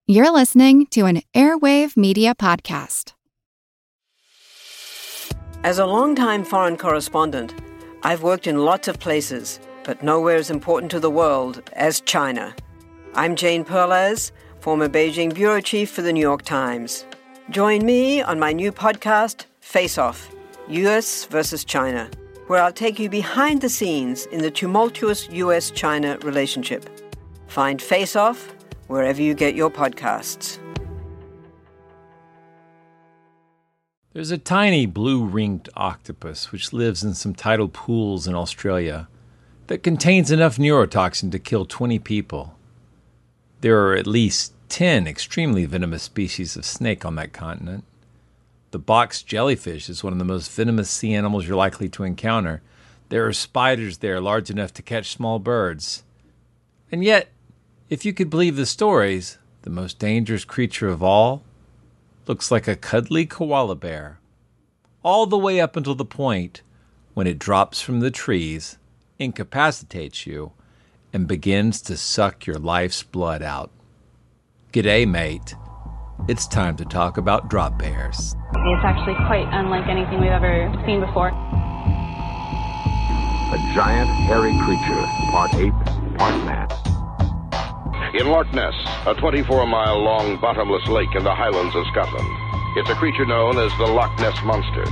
You're listening to an Airwave Media Podcast. As a longtime foreign correspondent, I've worked in lots of places, but nowhere as important to the world as China. I'm Jane Perlez, former Beijing bureau chief for the New York Times. Join me on my new podcast, Face Off, U.S. versus China, where I'll take you behind the scenes in the tumultuous U.S.-China relationship. Find Face Off wherever you get your podcasts. There's a tiny blue-ringed octopus which lives in some tidal pools in Australia that contains enough neurotoxin to kill 20 people. There are at least 10 extremely venomous species of snake on that continent. The box jellyfish is one of the most venomous sea animals you're likely to encounter. There are spiders there large enough to catch small birds. And yet, if you could believe the stories, the most dangerous creature of all looks like a cuddly koala bear, all the way up until the point when it drops from the trees, incapacitates you, and begins to suck your life's blood out. G'day, mate. It's time to talk about drop bears. It's actually quite unlike anything we've ever seen before. A giant, hairy creature, part ape, part man. In Loch Ness, a 24-mile-long bottomless lake in the Highlands of Scotland. It's a creature known as the Loch Ness Monster.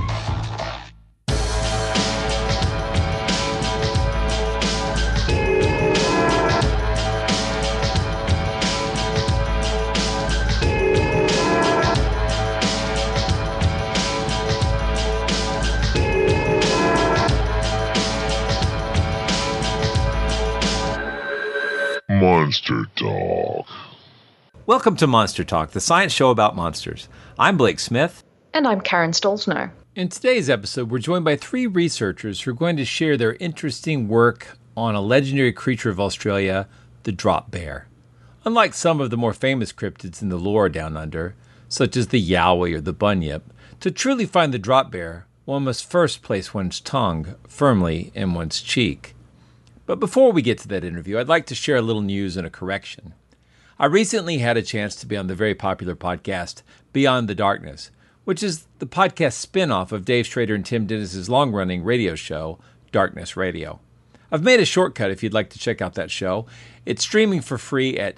Monster Talk. Welcome to Monster Talk, the science show about monsters. I'm Blake Smith. And I'm Karen Stolzno. In today's episode, we're joined by three researchers who are going to share their interesting work on a legendary creature of Australia, the drop bear. Unlike some of the more famous cryptids in the lore down under, such as the yowie or the bunyip, to truly find the drop bear, one must first place one's tongue firmly in one's cheek. But before we get to that interview, I'd like to share a little news and a correction. I recently had a chance to be on the very popular podcast, Beyond the Darkness, which is the podcast spin-off of Dave Schrader and Tim Dennis's long-running radio show, Darkness Radio. I've made a shortcut if you'd like to check out that show. It's streaming for free at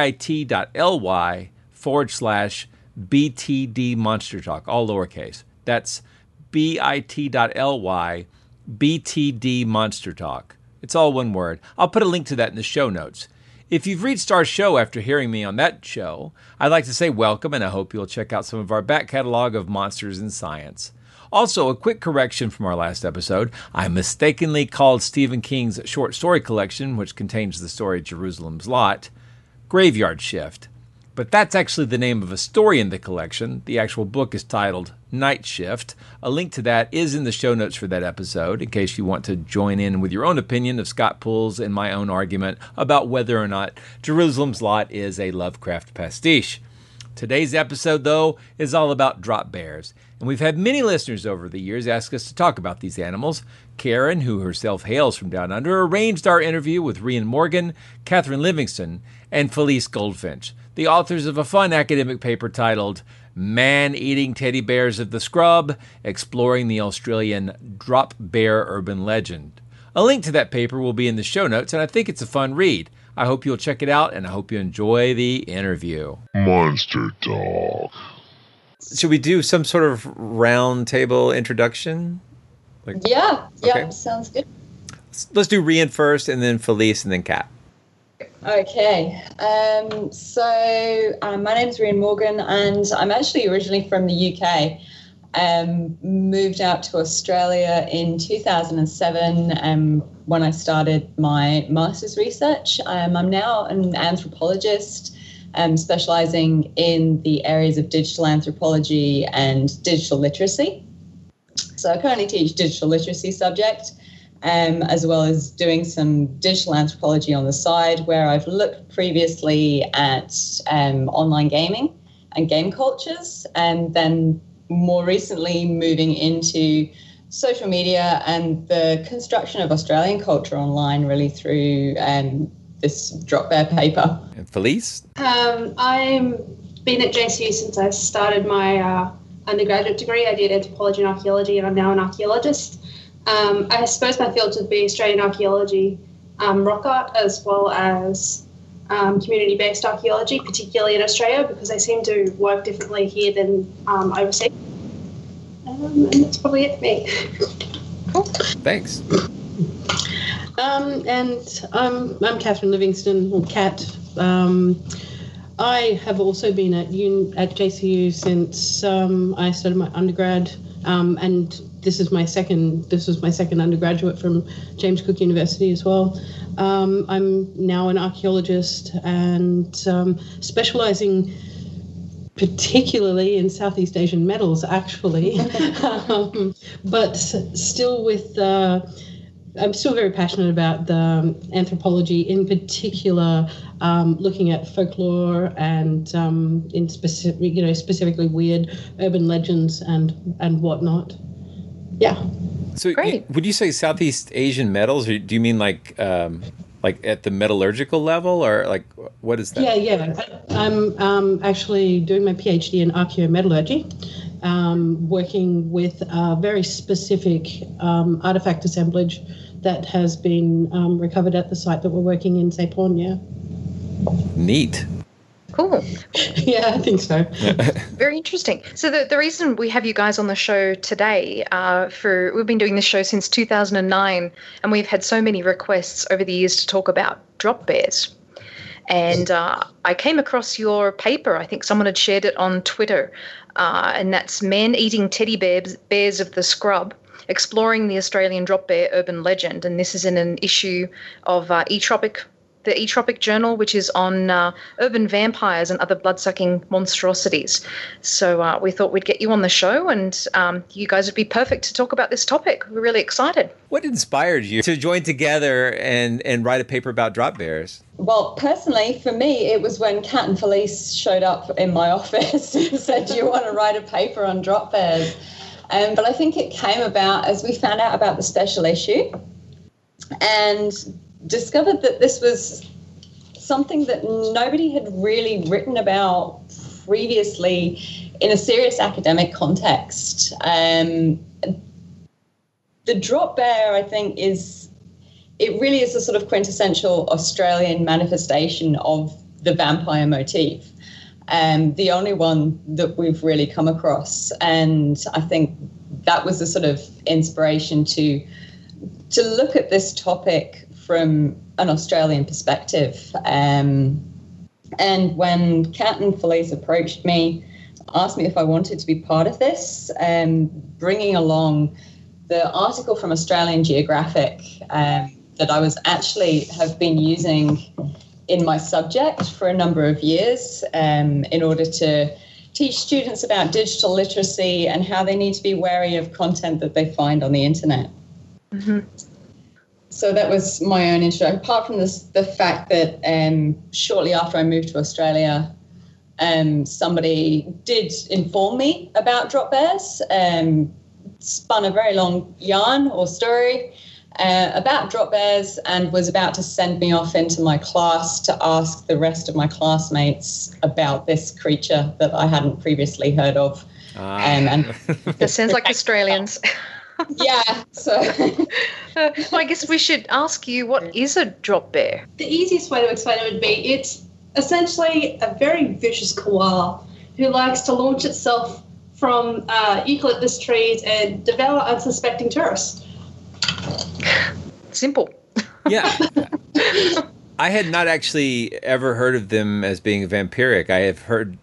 bit.ly/BTD Monster Talk, all lowercase. That's bit.ly BTD Monster Talk. It's all one word. I'll put a link to that in the show notes. If you've reached our show after hearing me on that show, I'd like to say welcome, and I hope you'll check out some of our back catalog of monsters in science. Also, a quick correction from our last episode. I mistakenly called Stephen King's short story collection, which contains the story Jerusalem's Lot, Graveyard Shift. But that's actually the name of a story in the collection. The actual book is titled Night Shift. A link to that is in the show notes for that episode, in case you want to join in with your own opinion of Scott Poole's and my own argument about whether or not Jerusalem's Lot is a Lovecraft pastiche. Today's episode, though, is all about drop bears. And we've had many listeners over the years ask us to talk about these animals. Karen, who herself hails from down under, arranged our interview with Rhian Morgan, Catherine Livingston, and Felice Goldfinch, the authors of a fun academic paper titled Man-Eating Teddy Bears of the Scrub, Exploring the Australian Drop Bear Urban Legend. A link to that paper will be in the show notes, and I think it's a fun read. I hope you'll check it out, and I hope you enjoy the interview. Monster Talk. Should we do some sort of round table introduction? Yeah, Okay. Sounds good. Let's do Rhian first, and then Felice, and then Kat. Okay, my name is Rhian Morgan, and I'm actually originally from the UK. Moved out to Australia in 2007 when I started my master's research. I'm now an anthropologist, specializing in the areas of digital anthropology and digital literacy. So I currently teach digital literacy subject, as well as doing some digital anthropology on the side, where I've looked previously at online gaming and game cultures, and then more recently moving into social media and the construction of Australian culture online, really through this drop bear paper. And Felice? I'm been at JCU since I started my undergraduate degree. I did anthropology and archaeology, and I'm now an archaeologist. I suppose my field would be Australian archaeology, rock art, as well as community-based archaeology, particularly in Australia, because they seem to work differently here than overseas. And that's probably it for me. Cool. Thanks. And I'm Catherine Livingston, or Kat. I have also been at JCU since I started my undergrad, and this was my second undergraduate from James Cook University as well. I'm now an archaeologist and specialising particularly in Southeast Asian metals, actually, but still with. I'm still very passionate about the anthropology, in particular, looking at folklore and in specifically weird urban legends and whatnot. Yeah. So, would you say Southeast Asian metals, or do you mean like at the metallurgical level, or like what is that? Yeah. I'm actually doing my PhD in archaeometallurgy. Working with a very specific artifact assemblage that has been recovered at the site that we're working in, Saipon, yeah. Neat. Cool. Yeah, I think so. Very interesting. So the reason we have you guys on the show today, we've been doing this show since 2009, and we've had so many requests over the years to talk about drop bears. And I came across your paper. I think someone had shared it on Twitter, and that's Men Eating Teddy Bears of the Scrub, Exploring the Australian Drop Bear Urban Legend. And this is in an issue of the Etropic Journal, which is on urban vampires and other blood-sucking monstrosities. So we thought we'd get you on the show, and you guys would be perfect to talk about this topic. We're really excited. What inspired you to join together and write a paper about drop bears? Well, personally, for me, it was when Kat and Felice showed up in my office and said, do you want to write a paper on drop bears? But I think it came about as we found out about the special issue and discovered that this was something that nobody had really written about previously in a serious academic context. The drop bear, I think, it really is a sort of quintessential Australian manifestation of the vampire motif. The only one that we've really come across. And I think that was the sort of inspiration to look at this topic from an Australian perspective. And when Kat and Felice approached me, asked me if I wanted to be part of this, bringing along the article from Australian Geographic that I have been using in my subject for a number of years in order to teach students about digital literacy and how they need to be wary of content that they find on the internet. Mm-hmm. So that was my own intro. Apart from the fact that shortly after I moved to Australia, somebody did inform me about drop bears, spun a very long yarn or story about drop bears, and was about to send me off into my class to ask the rest of my classmates about this creature that I hadn't previously heard of. And that sounds like Australians. Yeah, so I guess we should ask you, what is a drop bear? The easiest way to explain it would be it's essentially a very vicious koala who likes to launch itself from eucalyptus trees and devour unsuspecting tourists. Simple. Yeah. I had not actually ever heard of them as being vampiric. I have heard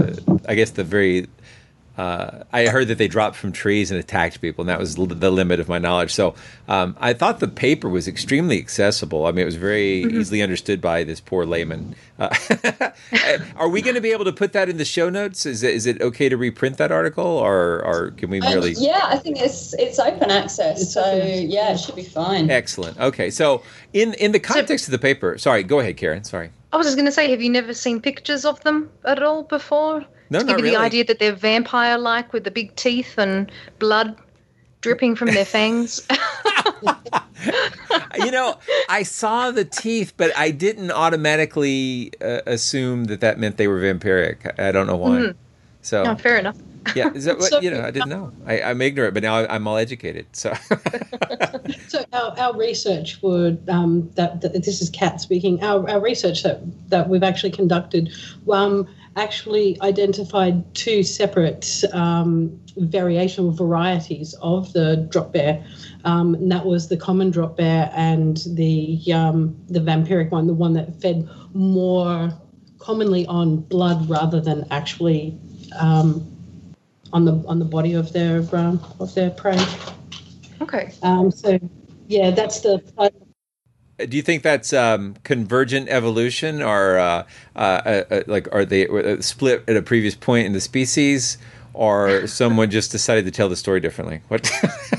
I heard that they dropped from trees and attacked people, and that was the limit of my knowledge. So I thought the paper was extremely accessible. I mean, it was very easily understood by this poor layman. Are we going to be able to put that in the show notes? Is it okay to reprint that article, or can we merely? Yeah, I think it's open access, yeah, it should be fine. Excellent. Okay, so in the context of the paper, sorry, go ahead, Karen. Sorry. I was just going to say, have you never seen pictures of them at all before? No, to give you really. The idea that they're vampire-like with the big teeth and blood dripping from their fangs. You know, I saw the teeth, but I didn't automatically assume that meant they were vampiric. I don't know why. Mm-hmm. So, no, fair enough. Yeah, is that what, I didn't know. I'm ignorant, but now I'm all educated. So, so our research would that this is Kat speaking. Our research that we've actually conducted actually identified two separate variational varieties of the drop bear. And that was the common drop bear and the vampiric one, the one that fed more commonly on blood rather than actually on the body of their prey. Okay. So yeah, that's the. Do you think that's convergent evolution, or like are they split at a previous point in the species, or someone just decided to tell the story differently? What?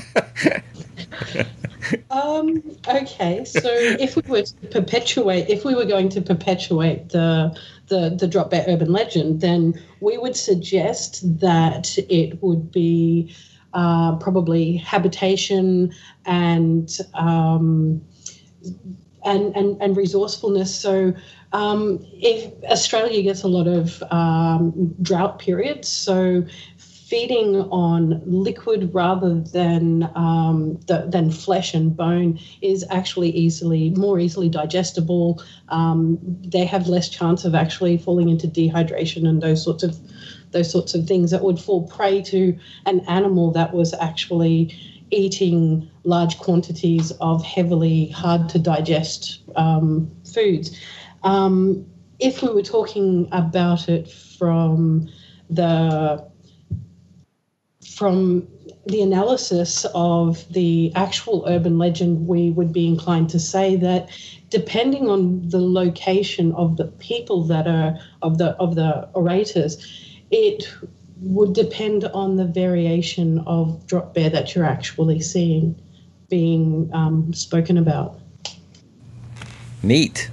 Okay, so if we were going to perpetuate the drop bear urban legend, then we would suggest that it would be probably habitation and resourcefulness. So if Australia gets a lot of drought periods, so feeding on liquid rather than flesh and bone is actually more easily digestible. They have less chance of actually falling into dehydration and those sorts of things that would fall prey to an animal that was actually eating large quantities of heavily hard to digest foods. If we were talking about it from the analysis of the actual urban legend, we would be inclined to say that depending on the location of the people that are of the orators, it would depend on the variation of drop bear that you're actually seeing being spoken about. Neat.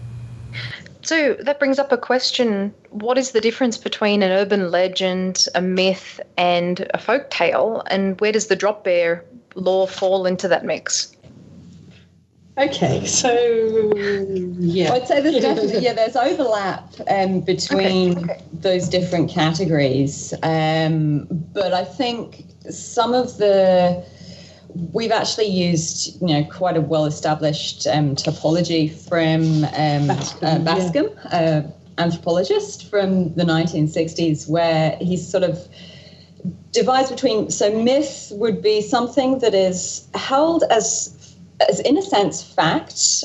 So that brings up a question. What is the difference between an urban legend, a myth, and a folk tale? And where does the drop bear lore fall into that mix? Okay, so yeah. I'd say there's definitely, there's overlap between those different categories. But I think some of we've actually used, quite a well-established topology from Bascom, anthropologist from the 1960s, where he's sort of divides between, so myth would be something that is held as in a sense fact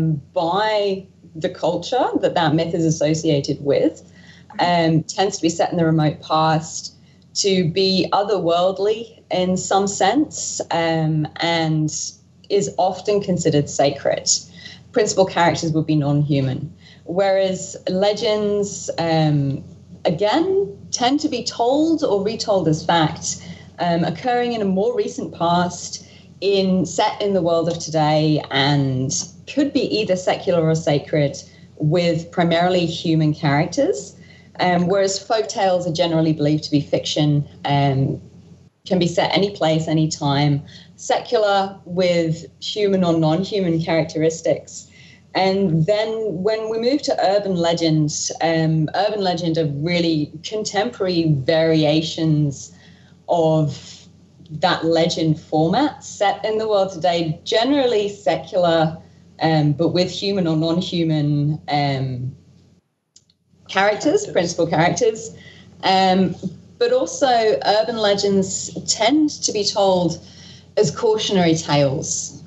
by the culture that myth is associated with, tends to be set in the remote past, to be otherworldly in some sense, and is often considered sacred. Principal characters would be non-human, whereas legends, again, tend to be told or retold as fact, occurring in a more recent past, set in the world of today, and could be either secular or sacred, with primarily human characters. Whereas folk tales are generally believed to be fiction, can be set any place, any time, secular with human or non-human characteristics. And then when we move to urban legend are really contemporary variations of that legend format set in the world today, generally secular, but with human or non-human principal characters. But also urban legends tend to be told as cautionary tales.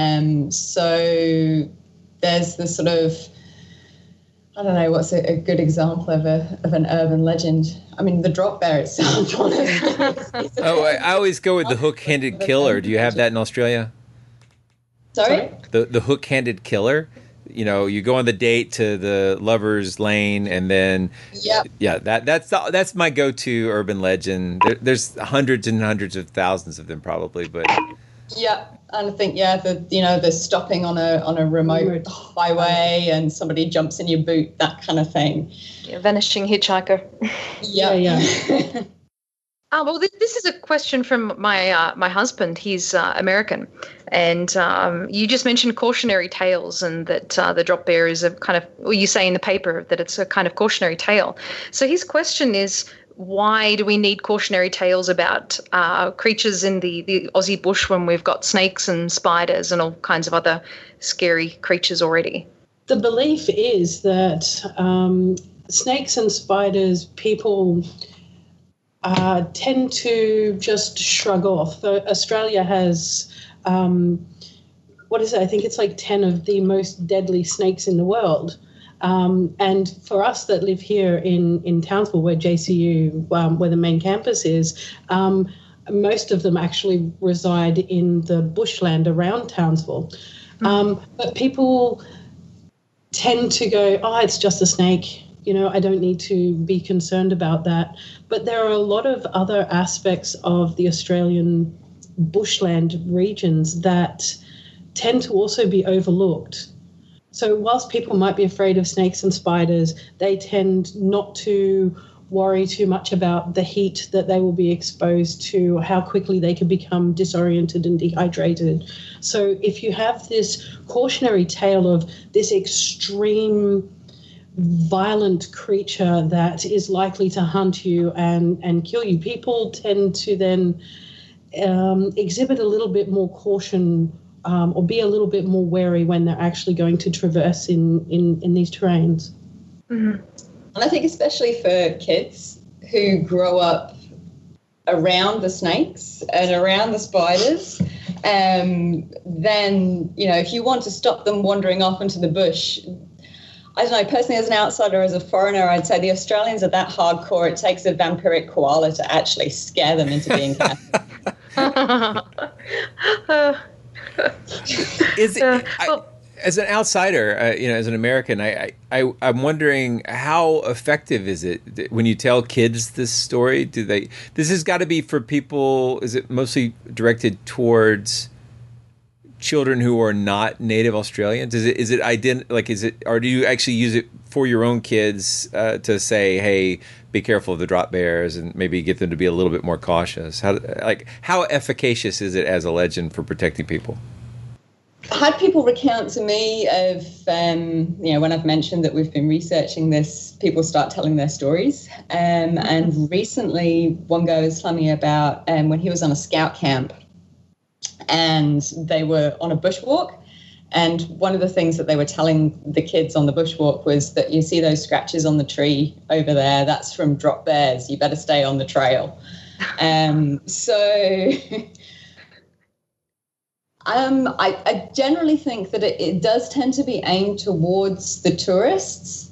So there's the sort of, I don't know, what's a good example of an urban legend? I mean, the drop bear itself. I always go with the hook-handed killer. Do you have that in Australia? Sorry? The hook-handed killer. You go on the date to the lover's lane, and then that's my go-to urban legend. There's hundreds and hundreds of thousands of them probably, but and I think the stopping on a remote highway and somebody jumps in your boot, that kind of thing. Vanishing hitchhiker. Yeah. Well, this is a question from my husband. He's American, and you just mentioned cautionary tales, and that the drop bear is a kind of. Well, you say in the paper that it's a kind of cautionary tale. So his question is, why do we need cautionary tales about creatures in the Aussie bush when we've got snakes and spiders and all kinds of other scary creatures already? The belief is that snakes and spiders, people tend to just shrug off. Australia has, what is it? I think it's like 10 of the most deadly snakes in the world. And for us that live here in Townsville, where JCU, where the main campus is, most of them actually reside in the bushland around Townsville. But people tend to go, oh, it's just a snake. I don't need to be concerned about that. But there are a lot of other aspects of the Australian bushland regions that tend to also be overlooked. So whilst people might be afraid of snakes and spiders, they tend not to worry too much about the heat that they will be exposed to, how quickly they can become disoriented and dehydrated. So if you have this cautionary tale of this extreme violent creature that is likely to hunt you and kill you, people tend to then exhibit a little bit more caution or be a little bit more wary when they're actually going to traverse in these terrains. Mm-hmm. And I think especially for kids who grow up around the snakes and around the spiders, then, if you want to stop them wandering off into the bush, I don't know, personally as an outsider, as a foreigner, I'd say the Australians are that hardcore, it takes a vampiric koala to actually scare them into being happy. As an outsider, as an American, I'm wondering how effective is it when you tell kids this story? This has got to be for people. Is it mostly directed towards children who are not native Australians? Or do you actually use it for your own kids to say, hey, be careful of the drop bears, and maybe get them to be a little bit more cautious? How efficacious is it as a legend for protecting people? I had people recount to me of, when I've mentioned that we've been researching this, people start telling their stories. And recently, one guy was telling me about when he was on a scout camp and they were on a bushwalk. And one of the things that they were telling the kids on the bushwalk was that you see those scratches on the tree over there, that's from drop bears. You better stay on the trail. I generally think that it does tend to be aimed towards the tourists.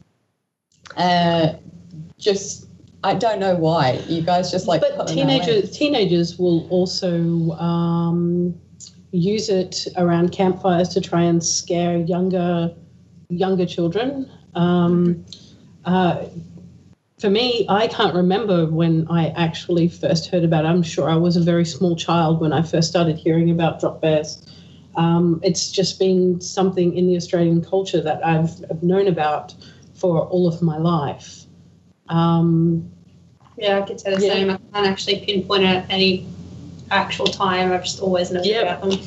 I don't know why. You guys just like... But teenagers will also use it around campfires to try and scare younger children. For me, I can't remember when I actually first heard about it. I'm sure I was a very small child when I first started hearing about drop bears. It's just been something in the Australian culture that I've known about for all of my life. I could say the same. I can't actually pinpoint at any actual time. I've just always known about them.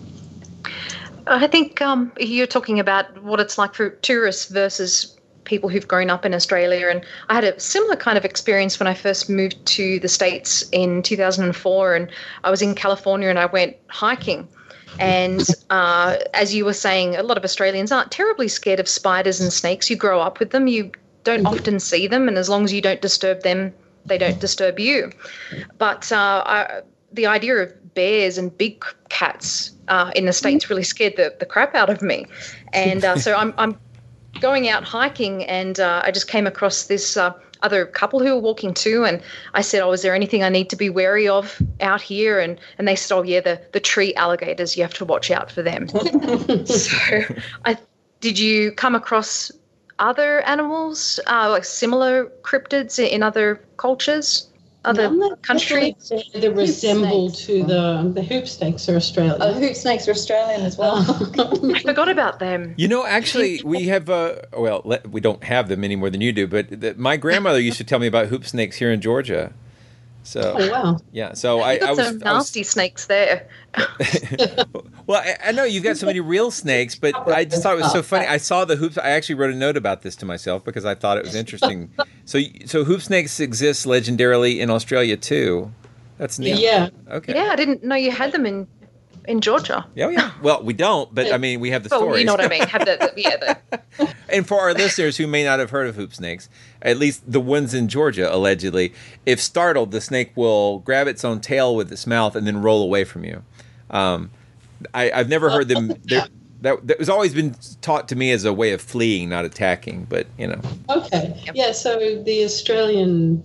I think you're talking about what it's like for tourists versus people who've grown up in Australia. And I had a similar kind of experience when I first moved to the States in 2004, and I was in California and I went hiking. And as you were saying, a lot of Australians aren't terribly scared of spiders and snakes. You grow up with them. You don't often see them. And as long as you don't disturb them, they don't disturb you. But the idea of bears and big cats in the States really scared the crap out of me. And so I'm going out hiking, and I just came across this other couple who were walking too, and I said, is there anything I need to be wary of out here? And they said, the tree alligators, you have to watch out for them. So did you come across other animals, like similar cryptids in other cultures? Other countries? They resemble to the hoop snakes are Australian. Oh, the hoop snakes are Australian as well. I forgot about them. Actually, we have, we don't have them any more than you do, but my grandmother used to tell me about hoop snakes here in Georgia. So, Oh, wow. yeah. So You've got some nasty snakes there. Well, I know you've got so many real snakes, but I just thought it was so funny. I saw the hoops. I actually wrote a note about this to myself because I thought it was interesting. So hoop snakes exist legendarily in Australia too. That's neat. Yeah. Okay. Yeah, I didn't know you had them in Georgia. Yeah. Well, we don't, but I mean, we have the Well, stories. you know what I mean. Have the And for our listeners who may not have heard of hoop snakes, at least the ones in Georgia, allegedly, if startled, the snake will grab its own tail with its mouth and then roll away from you. I've never heard them. That was always been taught to me as a way of fleeing, not attacking. But Okay. Yeah. So the Australian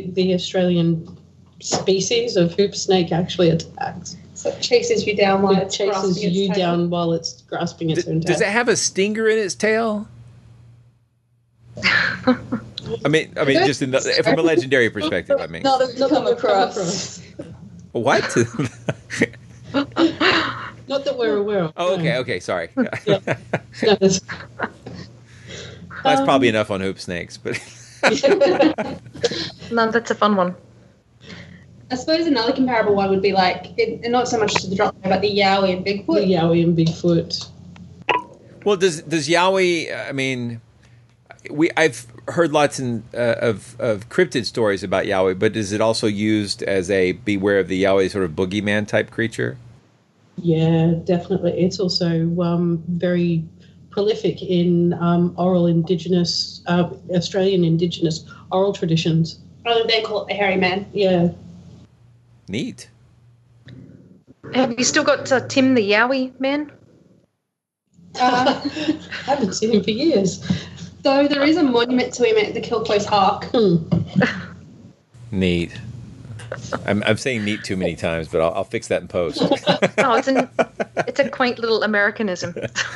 species of hoop snake actually attacks. So it chases you down while It chases you down while it's grasping its own tail. Does it have a stinger in its tail? I mean, just from a legendary perspective. I mean, Not that we've come across. what? Not that we're aware of. Oh, okay. Sorry. Yeah. No, That's probably enough on hoop snakes, but No, that's a fun one. I suppose another comparable one would be and not so much to the drop bear, but the yowie and Bigfoot. The yowie and Bigfoot. Well, does yowie? I mean, I've heard lots of cryptid stories about yowie, but is it also used as a beware of the yowie sort of boogeyman type creature? Yeah, definitely. It's also very prolific in oral Indigenous, Australian Indigenous oral traditions. Oh, they call it the hairy man. Yeah. Neat. Have you still got Tim the Yowie man? Haven't seen him for years. So there is a monument to him at the Kilcoy's Hark. Neat. I'm saying neat too many times, but I'll fix that in post. Oh, it's a quaint little Americanism.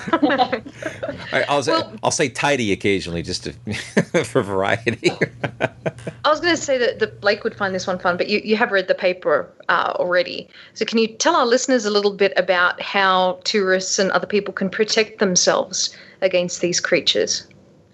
I'll say tidy occasionally just for variety. I was going to say that Blake would find this one fun, but you have read the paper already. So can you tell our listeners a little bit about how tourists and other people can protect themselves against these creatures?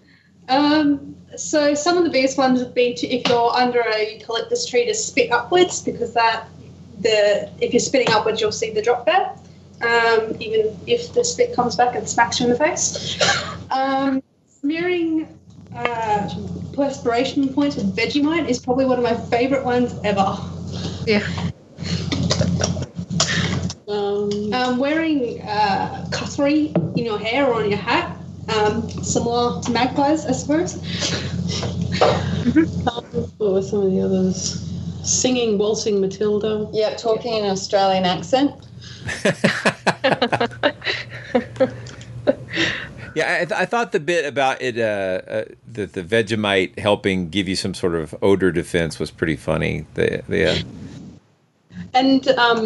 So some of the biggest ones would be if you're under a eucalyptus tree to spit upwards, because if you're spitting upwards, you'll see the drop bear, even if the spit comes back and smacks you in the face. Smearing perspiration points with Vegemite is probably one of my favourite ones ever. Yeah. Wearing cutlery in your hair or on your hat. Similar to magpies, I suppose. What were some of the others? Singing Waltzing Matilda. Yep, talking in an Australian accent. Yeah, I thought the bit about it, the Vegemite helping give you some sort of odor defense was pretty funny. And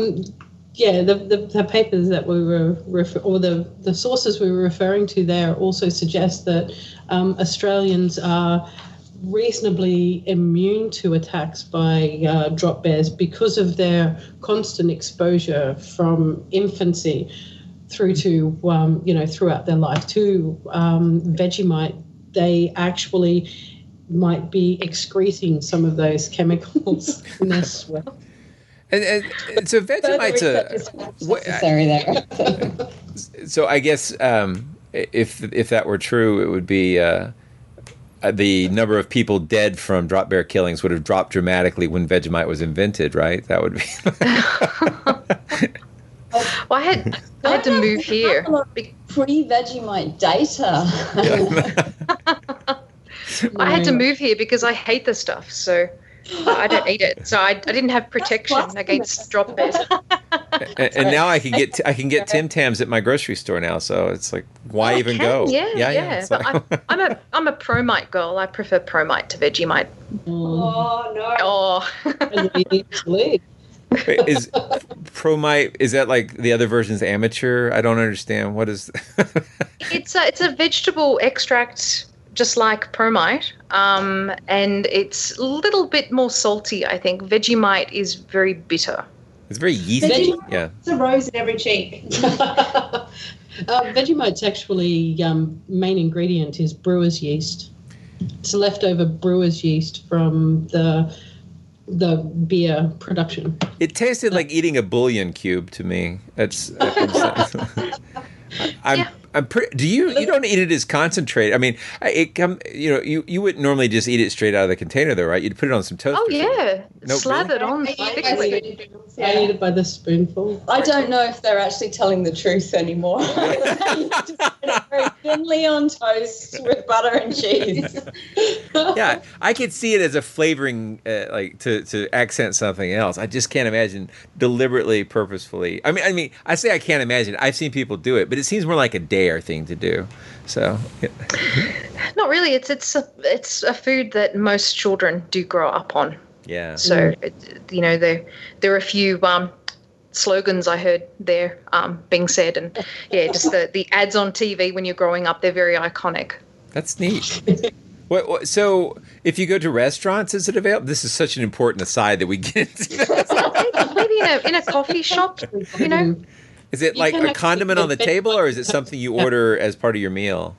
the papers that we were the sources we were referring to there also suggest that Australians are reasonably immune to attacks by drop bears because of their constant exposure from infancy through to throughout their life to Vegemite. They actually might be excreting some of those chemicals in their sweat. And so Vegemite's necessary there. So I guess if that were true, it would be the number of people dead from drop bear killings would have dropped dramatically when Vegemite was invented, right? That would be. Well, I had to move here. Pre-Vegemite data. I had to move here because I hate the stuff, so I don't eat it. So I didn't have protection against drop bears. And now I can get Tim Tams at my grocery store now. So it's like, why even go? Yeah. But I'm a Promite girl. I prefer Promite to Vegemite. Oh no. Oh. Wait, is Promite, is that like the other version's amateur? I don't understand. What is It's a vegetable extract just like Promite, and it's a little bit more salty, I think. Vegemite is very bitter. It's very yeasty. Yeah. It's a rose in every cheek. Vegemite's actually main ingredient is brewer's yeast. It's leftover brewer's yeast from the the beer production. It tasted like eating a bouillon cube to me. I'm pretty. Do you don't eat it as concentrated? I mean, you wouldn't normally just eat it straight out of the container, though, right? You'd put it on some toast. Oh yeah, no, slather it on. I eat it by the spoonful. I don't know if they're actually telling the truth anymore. You just put it very thinly on toast with butter and cheese. Yeah, I could see it as a flavoring, like to accent something else. I just can't imagine deliberately, purposefully. I mean, I say I can't imagine. I've seen people do it, but it seems more like a dare thing to do. So, not really. It's a food that most children do grow up on. Yeah. So, there are a few slogans I heard there being said, and just the ads on TV when you're growing up, they're very iconic. That's neat. So, if you go to restaurants, is it available? This is such an important aside that we get into. Maybe in a coffee shop, Is it like a condiment on the table, or is it something you order as part of your meal?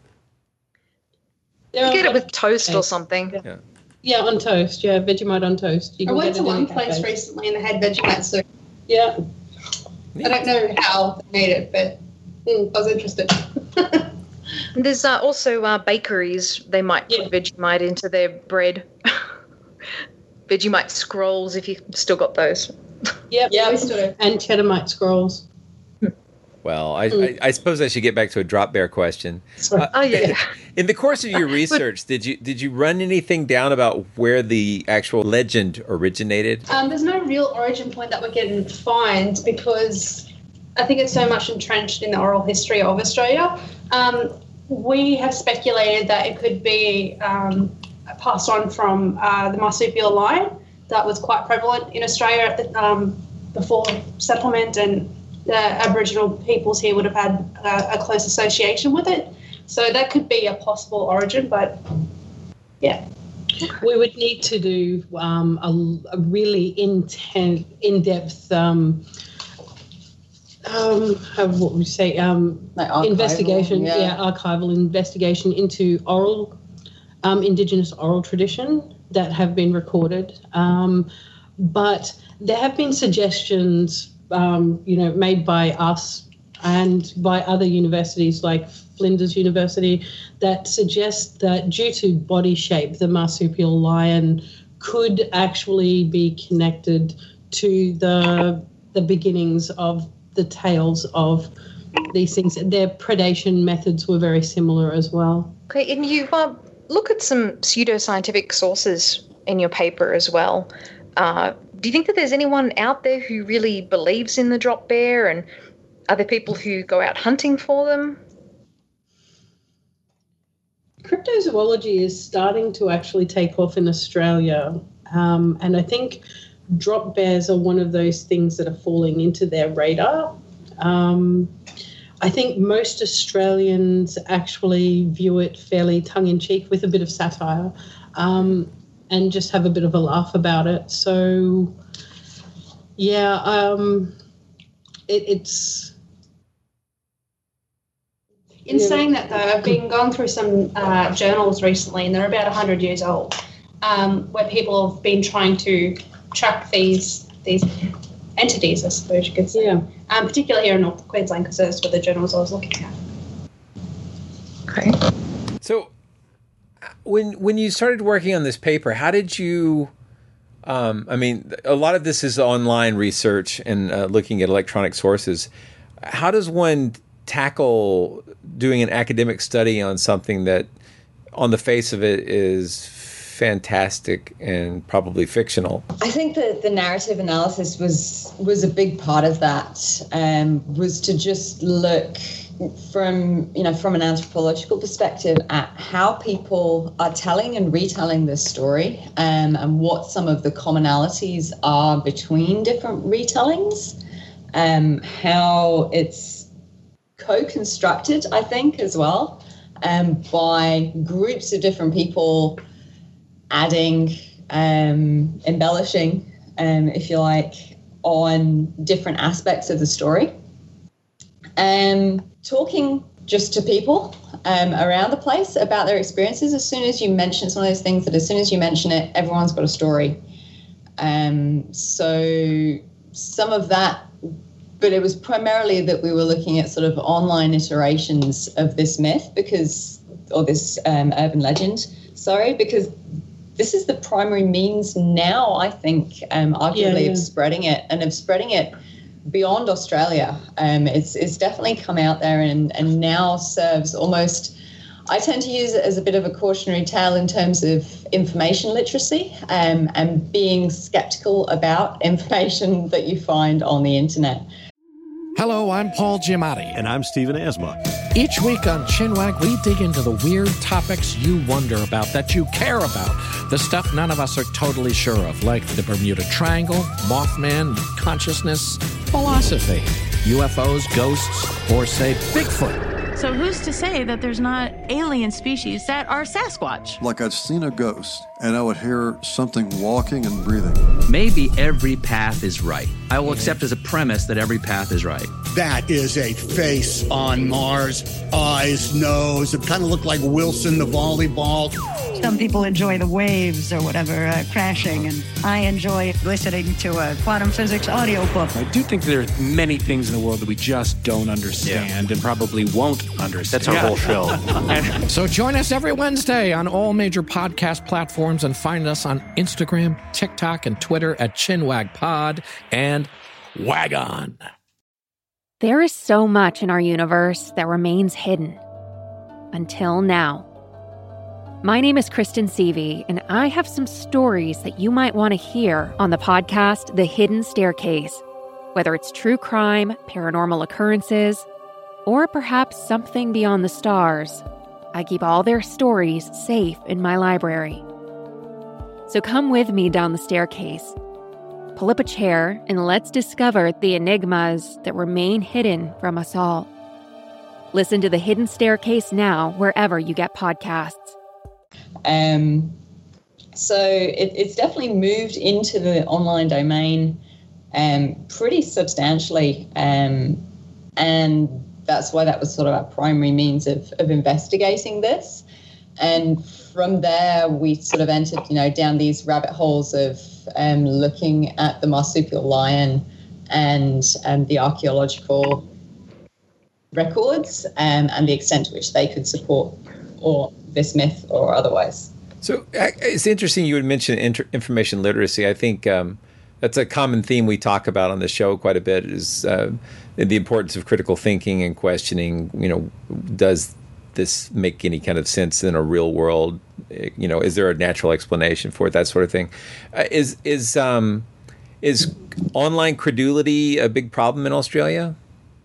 You get it with toast or something. Yeah, on toast. Yeah, Vegemite on toast. I went to one place recently and they had Vegemite soup. Yeah. I don't know how they made it, but I was interested. There's also bakeries. They might put Vegemite into their bread. Vegemite scrolls, if you've still got those. Yep. Yeah, we still do. And Cheddarite scrolls. Well, I suppose I should get back to a drop bear question. In the course of your research, did you run anything down about where the actual legend originated? There's no real origin point that we can find because I think it's so much entrenched in the oral history of Australia. We have speculated that it could be passed on from the marsupial line that was quite prevalent in Australia at the, before settlement, and the Aboriginal peoples here would have had a close association with it. So that could be a possible origin, but yeah. We would need to do a really in-depth what would you say? Like investigation, archival investigation into oral, Indigenous oral tradition that have been recorded. But there have been suggestions, made by us and by other universities like Flinders University that suggest that due to body shape, the marsupial lion could actually be connected to the beginnings of the tales of these things. Their predation methods were very similar as well. Okay, and you look at some pseudoscientific sources in your paper as well. Do you think that there's anyone out there who really believes in the drop bear, and are there people who go out hunting for them? Cryptozoology is starting to actually take off in Australia, and I think drop bears are one of those things that are falling into their radar. I think most Australians actually view it fairly tongue-in-cheek with a bit of satire, and just have a bit of a laugh about it. So, it's... In saying that, though, I've been going through some journals recently, and they're about 100 years old, where people have been trying to track these entities, I suppose you could say. Yeah. Particularly here in North Queensland, because those were the journals I was looking at. Okay. So, when you started working on this paper, how did you? A lot of this is online research and looking at electronic sources. How does one tackle doing an academic study on something that, on the face of it, is fantastic and probably fictional? I think that the narrative analysis was a big part of that. Was to just look from an anthropological perspective at how people are telling and retelling this story, and what some of the commonalities are between different retellings, how it's co-constructed, I think, as well, by groups of different people adding, embellishing, if you like, on different aspects of the story. Talking just to people around the place about their experiences. As soon as you mention, it's one of those things that as soon as you mention it, everyone's got a story. So some of that, but it was primarily that we were looking at sort of online iterations of this myth this urban legend, because this is the primary means now, I think, arguably of spreading it beyond Australia. It's definitely come out there and now serves almost, I tend to use it as a bit of a cautionary tale in terms of information literacy and being skeptical about information that you find on the internet. Hello, I'm Paul Giamatti. And I'm Stephen Asma. Each week on Chinwag, we dig into the weird topics you wonder about, that you care about. The stuff none of us are totally sure of, like the Bermuda Triangle, Mothman, consciousness, philosophy, UFOs, ghosts, or, say, Bigfoot. So who's to say that there's not alien species that are Sasquatch? Like I'd seen a ghost, and I would hear something walking and breathing. Maybe every path is right. I will accept as a premise that every path is right. That is a face on Mars, eyes, nose. It kind of looked like Wilson the volleyball. Some people enjoy the waves or whatever crashing, and I enjoy listening to a quantum physics audiobook. I do think there are many things in the world that we just don't understand and probably won't understand. That's our whole show. So join us every Wednesday on all major podcast platforms and find us on Instagram, TikTok, and Twitter at ChinwagPod and Wagon. There is so much in our universe that remains hidden. Until now. My name is Kristen Seavey, and I have some stories that you might want to hear on the podcast The Hidden Staircase. Whether it's true crime, paranormal occurrences, or perhaps something beyond the stars, I keep all their stories safe in my library. So come with me down the staircase. Pull up a chair and let's discover the enigmas that remain hidden from us all. Listen to The Hidden Staircase now wherever you get podcasts. So it's definitely moved into the online domain pretty substantially, and that's why that was sort of our primary means of investigating this. And from there, we sort of entered, down these rabbit holes of looking at the marsupial lion and the archaeological records and the extent to which they could support or this myth or otherwise. So it's interesting you would mention information literacy. I think that's a common theme we talk about on the show quite a bit, is the importance of critical thinking and questioning, does this make any kind of sense in a real world? Is there a natural explanation for it? That sort of thing. Is online credulity a big problem in Australia?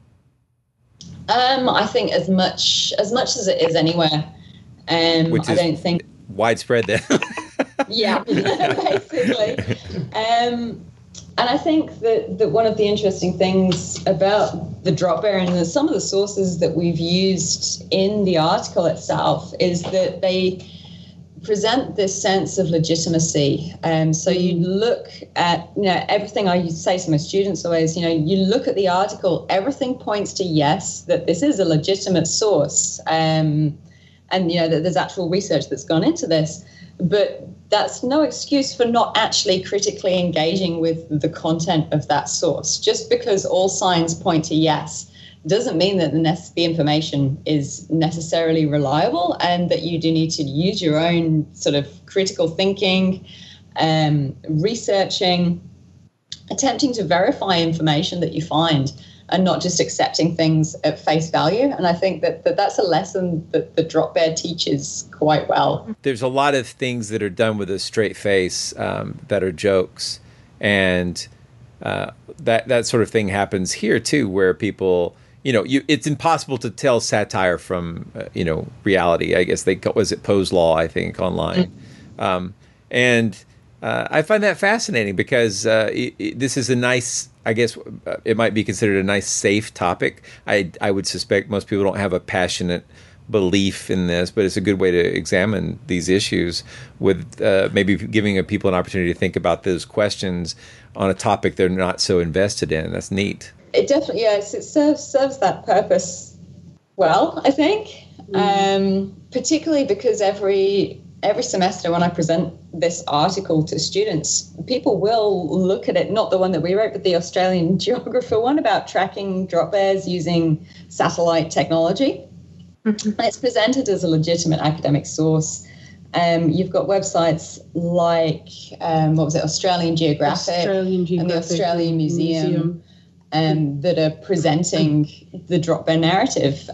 I think as much as it is anywhere. Which is I don't think widespread then. Yeah, basically. And I think that one of the interesting things about the drop bear and some of the sources that we've used in the article itself is that they present this sense of legitimacy. So you look at, everything I say to my students always, you look at the article, everything points to yes, that this is a legitimate source. And that there's actual research that's gone into this. But that's no excuse for not actually critically engaging with the content of that source. Just because all signs point to yes doesn't mean that the information is necessarily reliable, and that you do need to use your own sort of critical thinking, researching, attempting to verify information that you find, and not just accepting things at face value. And I think that's a lesson that the drop bear teaches quite well. There's a lot of things that are done with a straight face that are jokes. And that sort of thing happens here too, where people, it's impossible to tell satire from, reality. I guess was it Poe's Law, I think, online. And I find that fascinating because this is a nice, I guess it might be considered a nice, safe topic. I would suspect most people don't have a passionate belief in this, but it's a good way to examine these issues with maybe giving people an opportunity to think about those questions on a topic they're not so invested in. That's neat. It definitely, yes, it serves that purpose well, I think, particularly because every every semester when I present this article to students, people will look at it, not the one that we wrote, but the Australian geographer one about tracking drop bears using satellite technology. And it's presented as a legitimate academic source. You've got websites like, Australian Geographic and the Australian Museum that are presenting the drop bear narrative.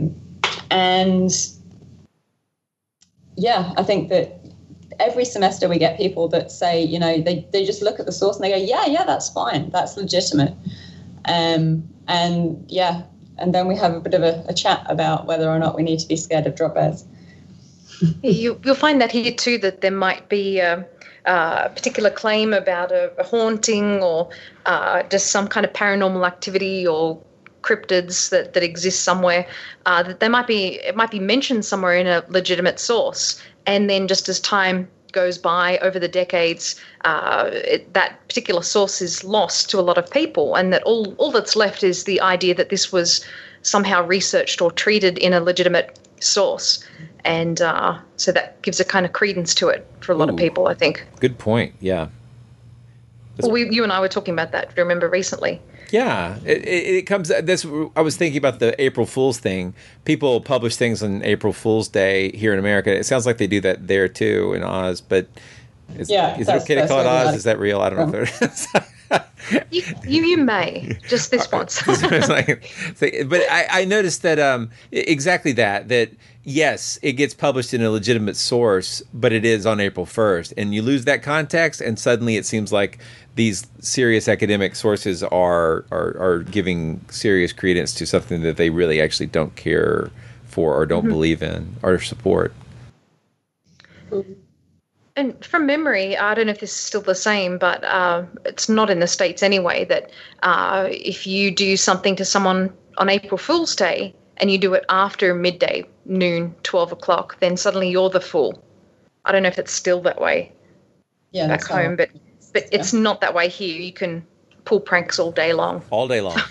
I think that every semester we get people that say, they just look at the source and they go, yeah, that's fine. That's legitimate. And then we have a bit of a chat about whether or not we need to be scared of drop bears. You'll find that here too, that there might be a particular claim about a haunting or just some kind of paranormal activity or cryptids that exist somewhere, that it might be mentioned somewhere in a legitimate source, and then just as time goes by over the decades, that particular source is lost to a lot of people, and that all that's left is the idea that this was somehow researched or treated in a legitimate source, and so that gives a kind of credence to it for a lot of people, I think. Good point. Yeah. Well, you and I were talking about that, remember, recently. Yeah, it comes. This I was thinking about the April Fool's thing. People publish things on April Fool's Day here in America. It sounds like they do that there too in Oz. But is it okay to call it Oz? Is that real? I don't know. You may just this once. But I noticed that exactly that yes, it gets published in a legitimate source, but it is on April 1st, and you lose that context, and suddenly it seems like these serious academic sources are giving serious credence to something that they really actually don't care for or don't believe in or support. And from memory, I don't know if this is still the same, but it's not in the States anyway, that if you do something to someone on April Fool's Day and you do it after midday, noon, 12 o'clock, then suddenly you're the fool. I don't know if it's still that way back home, but it's not that way here. You can pull pranks all day long. All day long.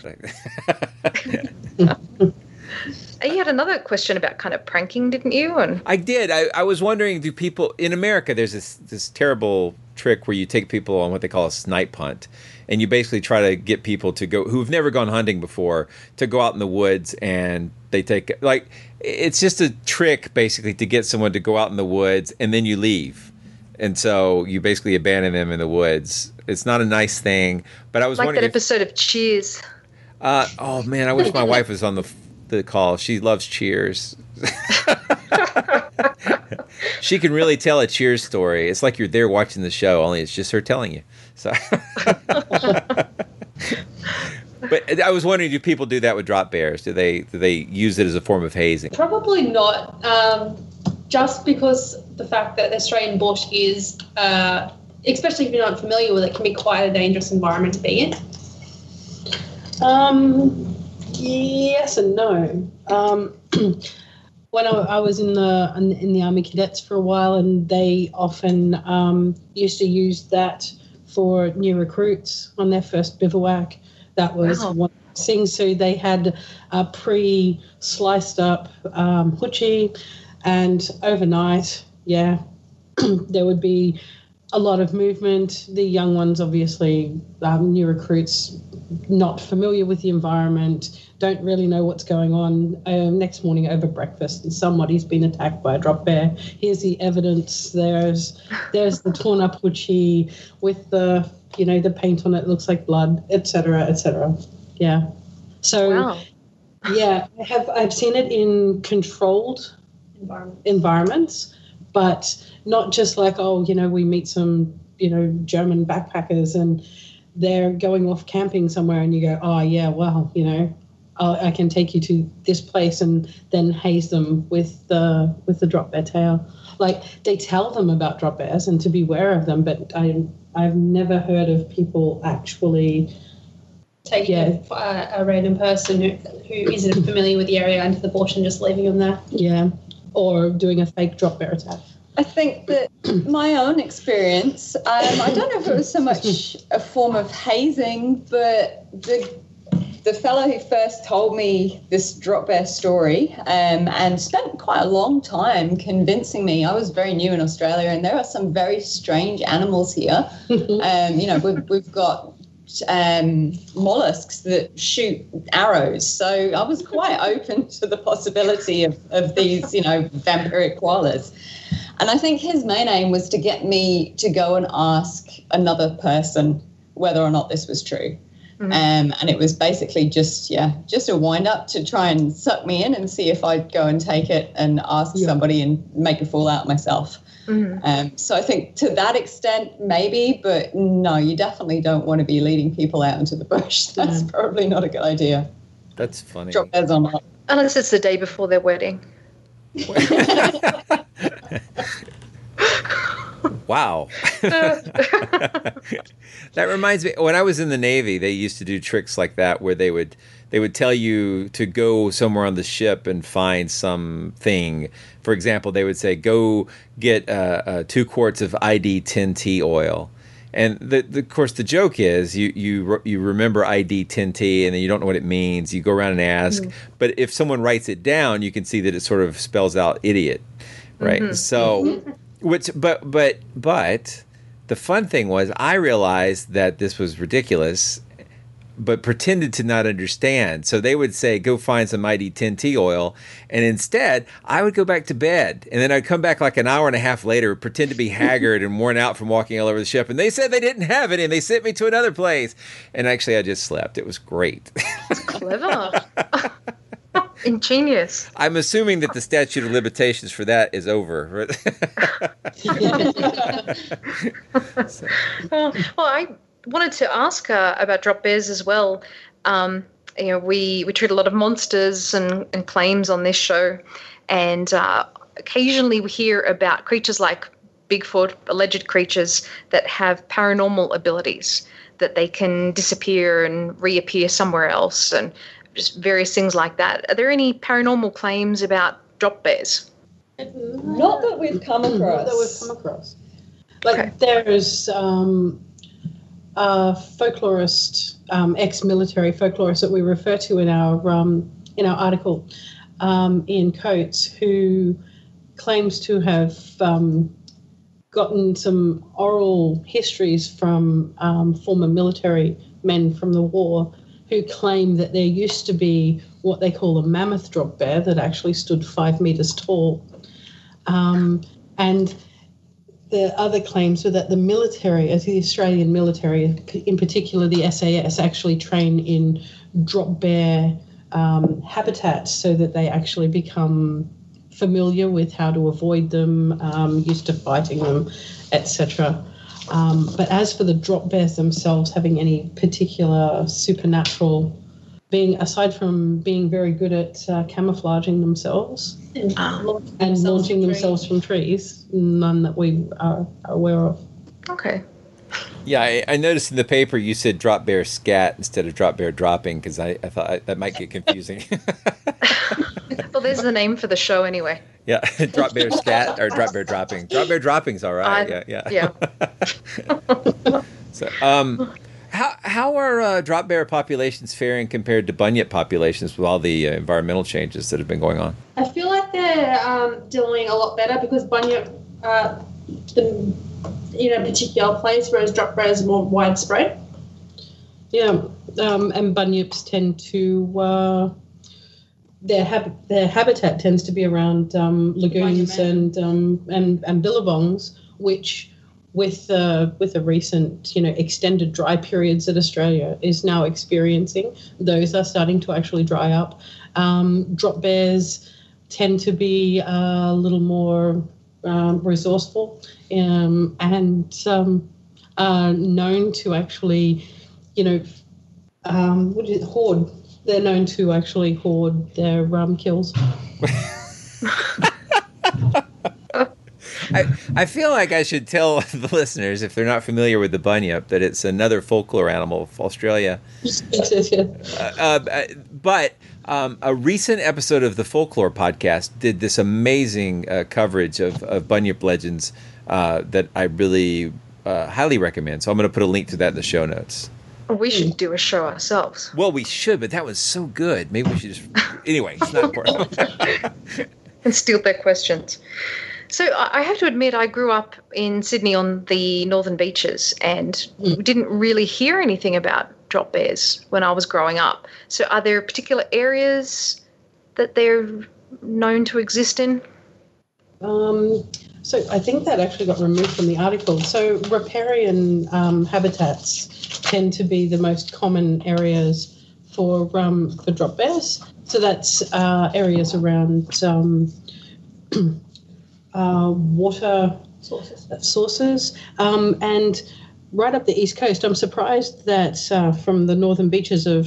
You had another question about kind of pranking, didn't you? And I did. I was wondering, do people in America? There's this terrible trick where you take people on what they call a snipe hunt, and you basically try to get people to go who've never gone hunting before to go out in the woods, and they take it's just a trick basically to get someone to go out in the woods, and then you leave, and so you basically abandon them in the woods. It's not a nice thing, but I was wondering that episode of Cheers. Oh man, I wish my wife was on the call. She loves Cheers. She can really tell a Cheers story. It's like you're there watching the show, only it's just her telling you. So, but I was wondering, do people do that with drop bears? Do they use it as a form of hazing? Probably not. Just because the fact that the Australian bush is, especially if you're not familiar with it, can be quite a dangerous environment to be in. Yes and no. When I was in the Army Cadets for a while, and they often used to use that for new recruits on their first bivouac. That was one thing. So they had a pre-sliced up hoochie, and overnight, there would be a lot of movement. The young ones, obviously, new recruits, not familiar with the environment, don't really know what's going on. Next morning over breakfast, and somebody's been attacked by a drop bear. Here's the evidence. There's the torn up hoochie with the the paint on it looks like blood, etc., etc. Yeah. So I've seen it in controlled environments, but not just like, we meet some, German backpackers and they're going off camping somewhere, and you go, I can take you to this place, and then haze them with the drop bear tale. Like, they tell them about drop bears and to beware of them, but I've never heard of people actually taking a random person who isn't familiar with the area into the bush and just leaving them there. Yeah, or doing a fake drop bear attack. I think that my own experience, I don't know if it was so much a form of hazing, but the fellow who first told me this drop bear story and spent quite a long time convincing me. I was very new in Australia, and there are some very strange animals here. We've got mollusks that shoot arrows. So I was quite open to the possibility of these, vampiric koalas. And I think his main aim was to get me to go and ask another person whether or not this was true. Mm-hmm. And it was basically just a wind up to try and suck me in and see if I'd go and take it and ask somebody and make a fool out of myself. Mm-hmm. So I think to that extent, maybe, but no, you definitely don't want to be leading people out into the bush. That's probably not a good idea. That's funny. Drop bears or not. Unless it's the day before their wedding. Wow. That reminds me, when I was in the Navy, they used to do tricks like that where they would tell you to go somewhere on the ship and find something. For example, they would say, go get 2 quarts of ID10T oil. And of course, the joke is you remember ID10T and then you don't know what it means. You go around and ask. Mm-hmm. But if someone writes it down, you can see that it sort of spells out idiot, right? Mm-hmm. So, but the fun thing was I realized that this was ridiculous, but pretended to not understand. So they would say, go find some ID10T oil. And instead, I would go back to bed. And then I'd come back like an hour and a half later, pretend to be haggard and worn out from walking all over the ship. And they said they didn't have any, and they sent me to another place. And actually, I just slept. It was great. Clever. Ingenious. I'm assuming that the statute of limitations for that is over. Well, I wanted to ask about drop bears as well. We treat a lot of monsters and claims on this show, and occasionally we hear about creatures like Bigfoot, alleged creatures that have paranormal abilities, that they can disappear and reappear somewhere else, and just various things like that. Are there any paranormal claims about drop bears? Not that we've come across. There's folklorist, ex-military folklorist that we refer to in our article, Ian Coates, who claims to have gotten some oral histories from former military men from the war, who claim that there used to be what they call a mammoth drop bear that actually stood 5 meters tall. And the other claims were that the military, as the Australian military, in particular the SAS, actually train in drop bear habitats so that they actually become familiar with how to avoid them, used to fighting them, etc. But as for the drop bears themselves having any particular supernatural being, aside from being very good at camouflaging themselves and launching themselves from trees, none that we are aware of. Okay. Yeah, I noticed in the paper you said drop bear scat instead of drop bear dropping, because I thought that might get confusing. Well, there's the name for the show anyway. Yeah, drop bear scat or drop bear dropping. Drop bear dropping's all right. Yeah. So, how are drop bear populations faring compared to bunyip populations with all the environmental changes that have been going on? I feel like they're doing a lot better because bunyip, particular place, whereas drop bears are more widespread. Yeah, and bunyips tend to their habitat tends to be around lagoons and billabongs, which with the recent extended dry periods that Australia is now experiencing, those are starting to actually dry up. Drop bears tend to be a little more resourceful and known to actually, hoard. They're known to actually hoard their kills. I feel like I should tell the listeners, if they're not familiar with the bunyip, that it's another folklore animal of Australia. But a recent episode of the Folklore podcast did this amazing coverage of bunyip legends that I really highly recommend. So I'm going to put a link to that in the show notes. We should do a show ourselves. Well, we should, but that was so good. Maybe we should just... Anyway, it's not important. And steal their questions. So I have to admit, I grew up in Sydney on the northern beaches and didn't really hear anything about drop bears when I was growing up. So are there particular areas that they're known to exist in? So I think that actually got removed from the article. So riparian habitats tend to be the most common areas for drop bears. So that's areas around water sources, and right up the east coast. I'm surprised that from the northern beaches of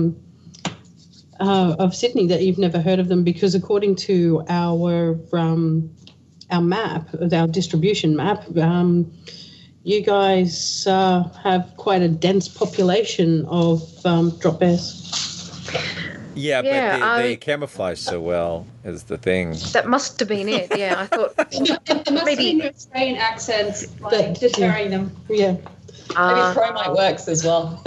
Sydney that you've never heard of them, because according to our map, our distribution map, you guys have quite a dense population of drop bears. Yeah, but they camouflage so well is the thing. That must have been it. Yeah, I thought it must maybe be Australian accents like deterring them. Yeah. Maybe Chromite works as well.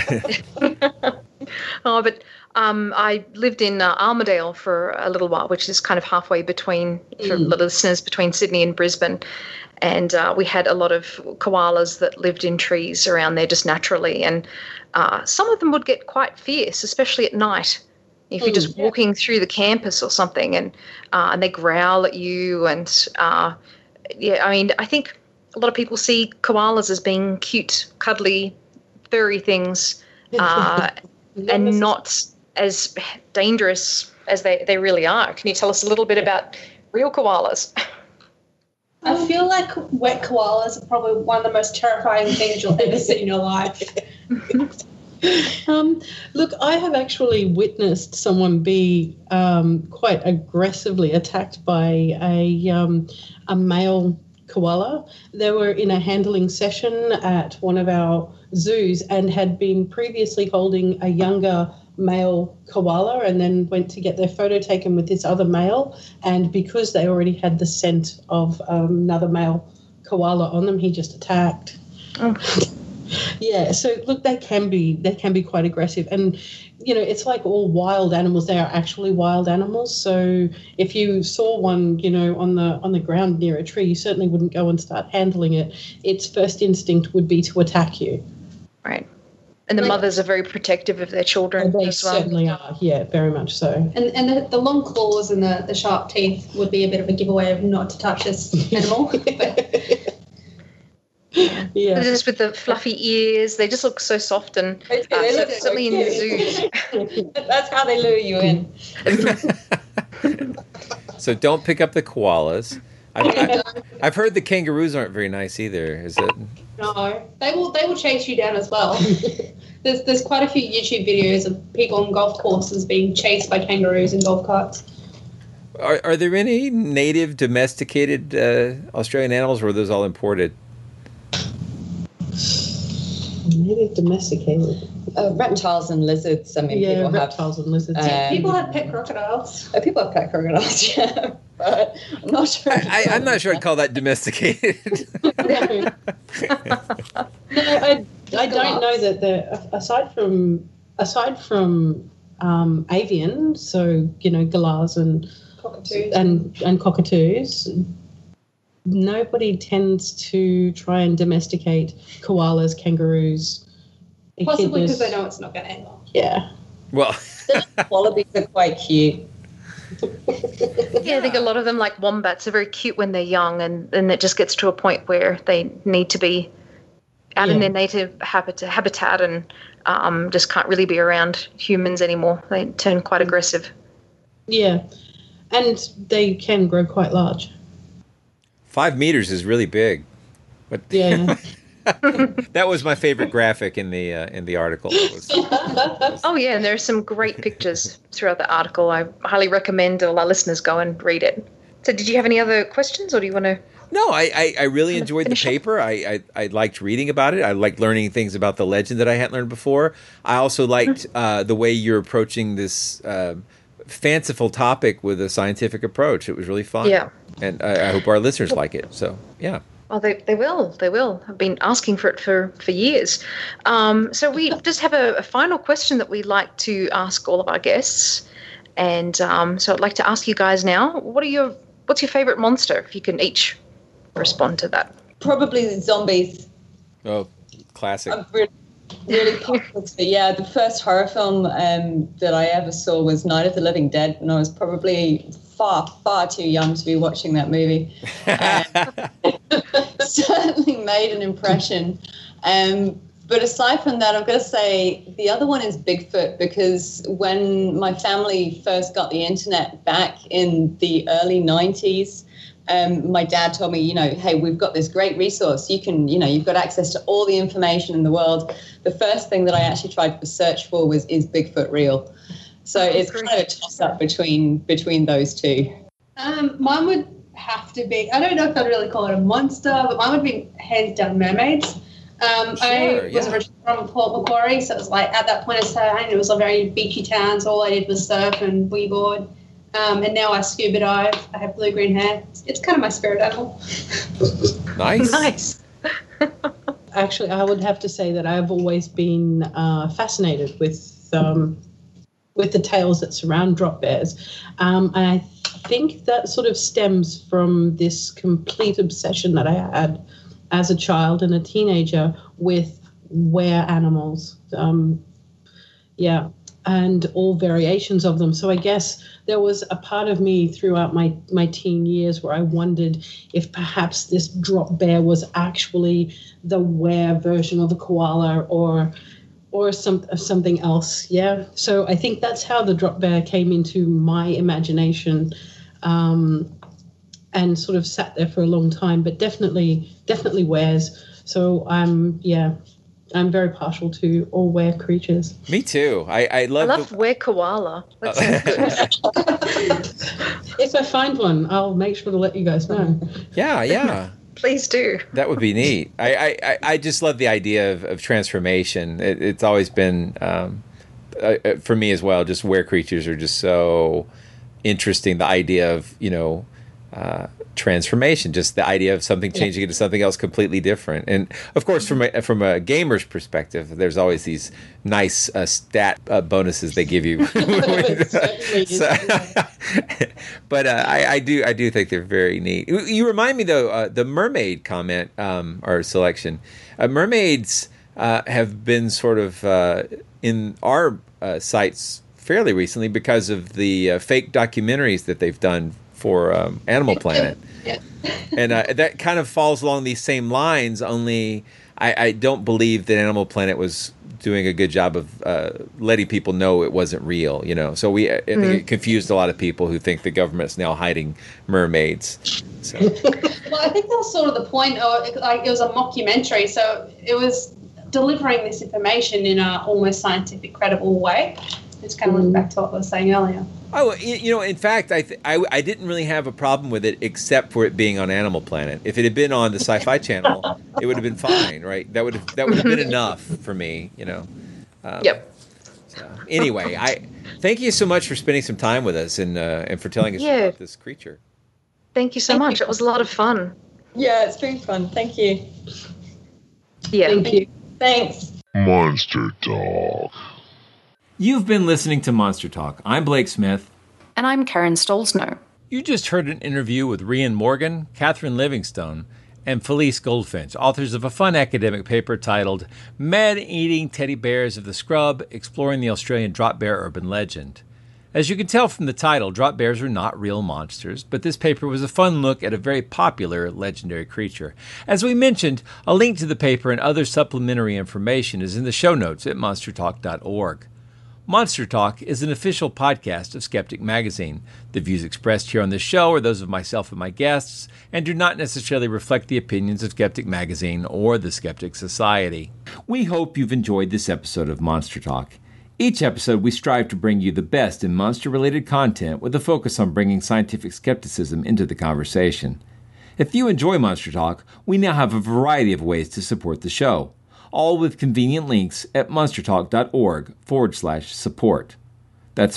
But I lived in Armidale for a little while, which is kind of halfway between, for the listeners, between Sydney and Brisbane. And we had a lot of koalas that lived in trees around there just naturally. And some of them would get quite fierce, especially at night. If you're just walking through the campus or something, and they growl at you. And, I mean, I think a lot of people see koalas as being cute, cuddly, furry things, and not as dangerous as they really are. Can you tell us a little bit about real koalas? I feel like wet koalas are probably one of the most terrifying things you'll ever see in your life. Look, I have actually witnessed someone be quite aggressively attacked by a male koala. They were in a handling session at one of our zoos and had been previously holding a younger male koala and then went to get their photo taken with this other male, and because they already had the scent of another male koala on them, he just attacked. Yeah, so look, they can be quite aggressive, and it's like all wild animals. They are actually wild animals. So if you saw one, on the ground near a tree, you certainly wouldn't go and start handling it. Its first instinct would be to attack you. Right. And the mothers are very protective of their children they as well. Certainly are, yeah, very much so. And the long claws and the sharp teeth would be a bit of a giveaway of not to touch this animal. Yeah. Just with the fluffy ears, they just look so soft and certainly in the zoos. That's how they lure you in. So don't pick up the koalas. I've heard the kangaroos aren't very nice either. Is it? No, they will chase you down as well. There's quite a few YouTube videos of people on golf courses being chased by kangaroos in golf carts. Are there any native domesticated Australian animals, or are those all imported? Native domesticated. Reptiles and lizards. I mean, people reptiles and lizards. People have pet crocodiles. People have pet crocodiles, yeah. But I'm not sure. I'm not sure I'd call that domesticated. No, I don't know that aside from avian, so galahs and cockatoos and cockatoos, nobody tends to try and domesticate koalas, kangaroos. Possibly because they know it's not going to end well. Yeah. Well, wallabies are quite cute. Yeah, I think a lot of them, like wombats, are very cute when they're young, and then it just gets to a point where they need to be out in their native habitat and just can't really be around humans anymore. They turn quite aggressive. Yeah, and they can grow quite large. 5 meters is really big. But yeah. That was my favorite graphic in the article. Oh yeah, and there are some great pictures throughout the article. I highly recommend all our listeners go and read it. So did you have any other questions, or do you want to? No, I really enjoyed the paper. I liked reading about it. I liked learning things about the legend that I hadn't learned before. I also liked the way you're approaching this fanciful topic with a scientific approach. It was really fun. Yeah. And I hope our listeners like it. So, yeah. Oh, they will. They will. I've been asking for it for years. So we just have a final question that we like to ask all of our guests. And so I'd like to ask you guys now, what's your favorite monster? If you can each respond to that. Probably zombies. Oh, classic. I'm really popular. Yeah, the first horror film that I ever saw was Night of the Living Dead, and I was probably far too young to be watching that movie. Certainly made an impression. But aside from that, I've got to say the other one is Bigfoot, because when my family first got the internet back in the early 90s, my dad told me, hey, we've got this great resource. You can, you've got access to all the information in the world. The first thing that I actually tried to search for is Bigfoot real? So it's kind of a toss-up between those two. Mine would have to be, I don't know if I'd really call it a monster, but mine would be hands down mermaids. I was originally from Port Macquarie, so it was like at that point in time, it was a very beachy town, so all I did was surf and weeboard. And now I scuba dive. I have blue-green hair. It's kind of my spirit animal. Nice. Actually, I would have to say that I've always been fascinated with the tales that surround drop bears. And I think that sort of stems from this complete obsession that I had as a child and a teenager with were animals. And all variations of them. So I guess there was a part of me throughout my teen years where I wondered if perhaps this drop bear was actually the were version of a koala or something else. Yeah. So I think that's how the drop bear came into my imagination, and sort of sat there for a long time, but definitely wears. So I'm very partial to all were creatures. Me too. I love were koala. That sounds good. If I find one, I'll make sure to let you guys know. Yeah. Please do. That would be neat. I just love the idea of transformation. It's always been, for me as well, just were creatures are just so interesting. The idea of, transformation, just the idea of something changing into something else completely different. And of course, from a gamer's perspective, there's always these nice stat bonuses they give you. But I do think they're very neat. You remind me though, the mermaid comment or selection. Mermaids have been sort of in our sites fairly recently because of the fake documentaries that they've done for Animal Planet. And that kind of falls along these same lines, only I don't believe that Animal Planet was doing a good job of letting people know it wasn't real, So I think it confused a lot of people who think the government's now hiding mermaids. So. Well, I think that was sort of the point. It was a mockumentary, so it was delivering this information in a almost scientific, credible way. It's kind of looking back to what I was saying earlier. Oh, in fact, I didn't really have a problem with it except for it being on Animal Planet. If it had been on the Sci-Fi Channel, it would have been fine, right? That would have been enough for me, Yep. So, anyway, I thank you so much for spending some time with us and for telling us about this creature. Thank you so much. It was a lot of fun. Yeah, it's been fun. Thank you. Yeah. Thank you. Thanks. Monster Talk. You've been listening to Monster Talk. I'm Blake Smith. And I'm Karen Stolzno. You just heard an interview with Rian Morgan, Catherine Livingstone, and Felice Goldfinch, authors of a fun academic paper titled Man-Eating Teddy Bears of the Scrub, Exploring the Australian Drop Bear Urban Legend. As you can tell from the title, drop bears are not real monsters, but this paper was a fun look at a very popular legendary creature. As we mentioned, a link to the paper and other supplementary information is in the show notes at monstertalk.org. Monster Talk is an official podcast of Skeptic Magazine. The views expressed here on this show are those of myself and my guests and do not necessarily reflect the opinions of Skeptic Magazine or the Skeptic Society. We hope you've enjoyed this episode of Monster Talk. Each episode, we strive to bring you the best in monster-related content with a focus on bringing scientific skepticism into the conversation. If you enjoy Monster Talk, we now have a variety of ways to support the show, all with convenient links at monstertalk.org/support. That's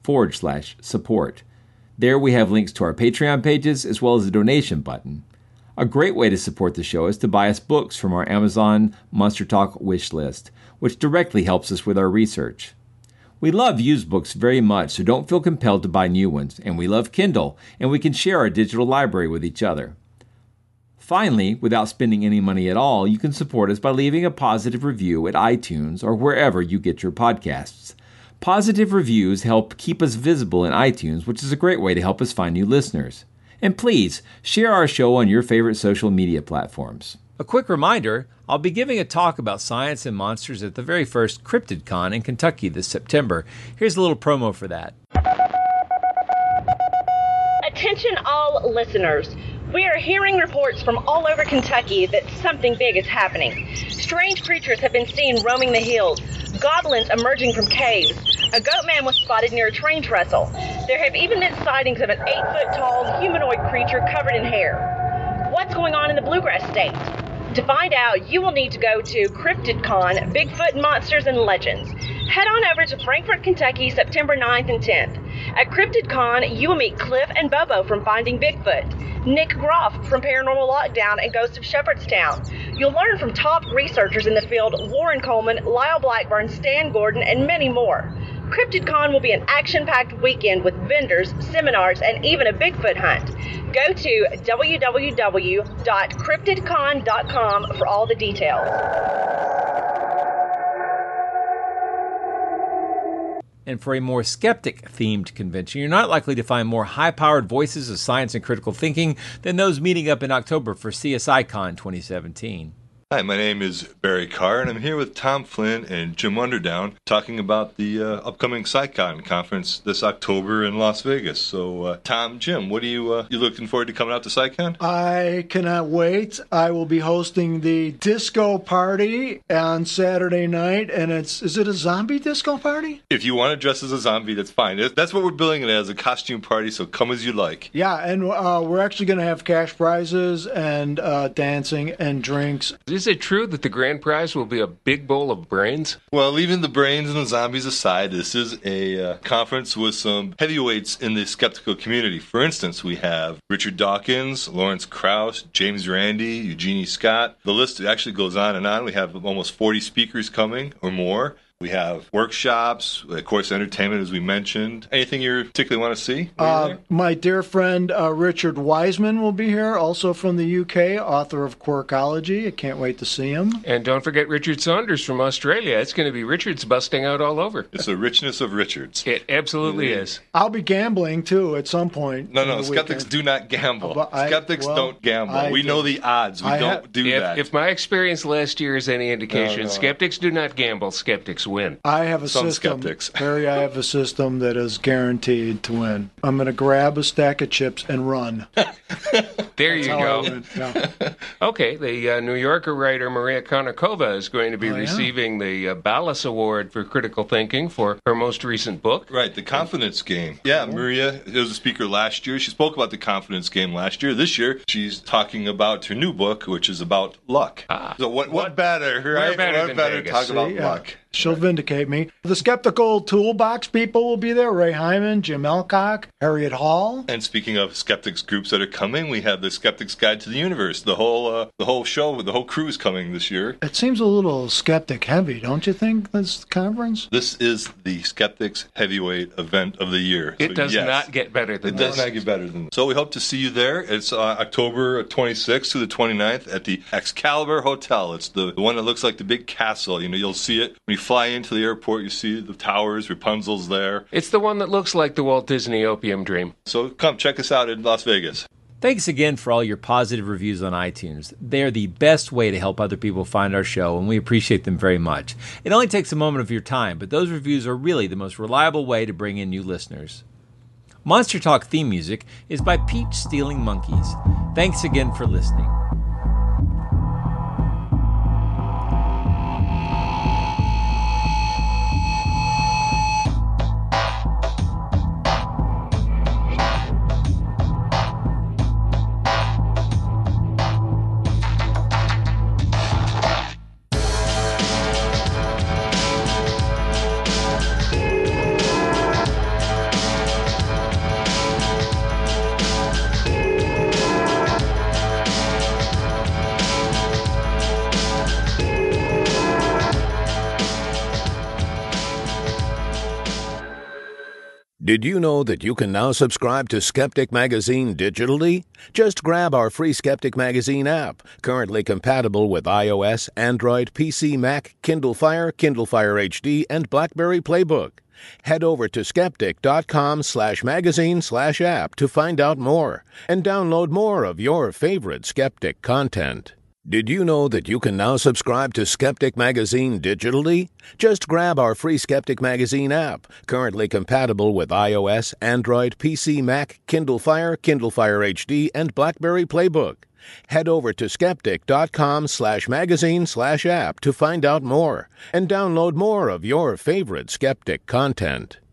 monstertalk.org/support. There we have links to our Patreon pages as well as a donation button. A great way to support the show is to buy us books from our Amazon Monster Talk wish list, which directly helps us with our research. We love used books very much, so don't feel compelled to buy new ones, and we love Kindle, and we can share our digital library with each other. Finally, without spending any money at all, you can support us by leaving a positive review at iTunes or wherever you get your podcasts. Positive reviews help keep us visible in iTunes, which is a great way to help us find new listeners. And please, share our show on your favorite social media platforms. A quick reminder, I'll be giving a talk about science and monsters at the very first CryptidCon in Kentucky this September. Here's a little promo for that. Attention all listeners. We are hearing reports from all over Kentucky that something big is happening. Strange creatures have been seen roaming the hills, goblins emerging from caves. A goat man was spotted near a train trestle. There have even been sightings of an 8-foot-tall humanoid creature covered in hair. What's going on in the Bluegrass State? To find out, you will need to go to CryptidCon, Bigfoot Monsters and Legends. Head on over to Frankfort, Kentucky, September 9th and 10th. At CryptidCon, you will meet Cliff and Bobo from Finding Bigfoot, Nick Groff from Paranormal Lockdown and Ghost of Shepherdstown. You'll learn from top researchers in the field, Warren Coleman, Lyle Blackburn, Stan Gordon, and many more. CryptidCon will be an action-packed weekend with vendors, seminars, and even a Bigfoot hunt. Go to www.cryptidcon.com for all the details. And for a more skeptic-themed convention, you're not likely to find more high-powered voices of science and critical thinking than those meeting up in October for CSICon 2017. Hi, my name is Barry Carr, and I'm here with Tom Flynn and Jim Underdown talking about the upcoming SciCon conference this October in Las Vegas. So, Tom, Jim, what are you looking forward to coming out to SciCon? I cannot wait. I will be hosting the disco party on Saturday night, and is it a zombie disco party? If you want to dress as a zombie, that's fine. That's what we're billing it as, a costume party, so come as you like. Yeah, and we're actually going to have cash prizes and dancing and drinks. Is it true that the grand prize will be a big bowl of brains? Well, leaving the brains and the zombies aside, this is a conference with some heavyweights in the skeptical community. For instance, we have Richard Dawkins, Lawrence Krauss, James Randi, Eugenie Scott. The list actually goes on and on. We have almost 40 speakers coming or more. We have workshops, of course, entertainment, as we mentioned. Anything you particularly want to see? My dear friend Richard Wiseman will be here, also from the UK, author of Quirkology. I can't wait to see him. And don't forget Richard Saunders from Australia. It's going to be Richards busting out all over. It's the richness of Richards. It absolutely is. I'll be gambling, too, at some point. No, skeptics do not gamble. Skeptics don't gamble. We know the odds. We don't do that. If my experience last year is any indication, skeptics do not gamble. Skeptics win. I have a system, Harry, I have a system that is guaranteed to win. I'm going to grab a stack of chips and run. There you go. Yeah. Okay, the New Yorker writer Maria Konnikova is going to be receiving the Ballas Award for Critical Thinking for her most recent book. Right, The Confidence Game. Yeah, Maria was a speaker last year. She spoke about the confidence game last year. This year, she's talking about her new book, which is about luck. So what better, right? What better to talk about luck? She'll vindicate me. The Skeptical Toolbox people will be there. Ray Hyman, Jim Elcock, Harriet Hall. And speaking of skeptics groups that are coming, we have the Skeptics Guide to the Universe. The whole show, the whole crew is coming this year. It seems a little skeptic heavy, don't you think, this conference? This is the Skeptics Heavyweight event of the year. It does not get better than this. It does not get better than this. So we hope to see you there. It's October 26th to the 29th at the Excalibur Hotel. It's the one that looks like the big castle. You'll see it when you fly into the airport. You see the towers, Rapunzel's there. It's the one that looks like the Walt Disney Opium Dream. So come check us out in Las Vegas. Thanks again for all your positive reviews on iTunes. They're the best way to help other people find our show, and we appreciate them very much. It only takes a moment of your time, but those reviews are really the most reliable way to bring in new listeners. Monster Talk theme music is by Peach Stealing Monkeys. Thanks again for listening. Did you know that you can now subscribe to Skeptic Magazine digitally? Just grab our free Skeptic Magazine app, currently compatible with iOS, Android, PC, Mac, Kindle Fire, Kindle Fire HD, and BlackBerry Playbook. Head over to skeptic.com/magazine/app to find out more and download more of your favorite Skeptic content. Did you know that you can now subscribe to Skeptic Magazine digitally? Just grab our free Skeptic Magazine app, currently compatible with iOS, Android, PC, Mac, Kindle Fire, Kindle Fire HD, and BlackBerry Playbook. Head over to skeptic.com/magazine/app to find out more and download more of your favorite Skeptic content.